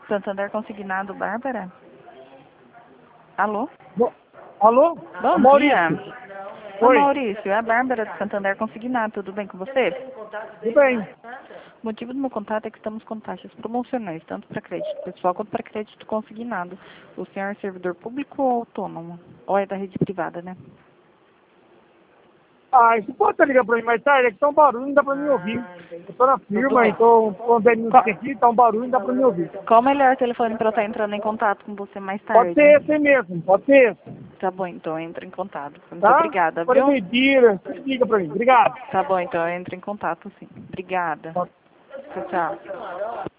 Santander Consignado, Bárbara? Alô? Alô? Bom Maurício. dia. Oi. Maurício, é a Bárbara do Santander Consignado, tudo bem com você? Tudo bem. O motivo do meu contato é que estamos com taxas promocionais, tanto para crédito pessoal quanto para crédito consignado. O senhor é servidor público ou autônomo? Ou é da rede privada, né? Você pode estar ligando para mim mais tarde? É que tá um barulho, não dá para mim ouvir. Eu tô na firma, bem. então tô andando aqui, tá um barulho, não dá para mim ouvir. Qual o melhor telefone para eu estar entrando em contato com você mais Pode tarde? ser esse mesmo, pode ser esse, Tá bom, então eu entro em contato. Muito tá? obrigada, Agora viu? meio-dia, liga para mim. Obrigado. Tá bom, então eu entro em contato sim. Obrigada. Tchau, tchau.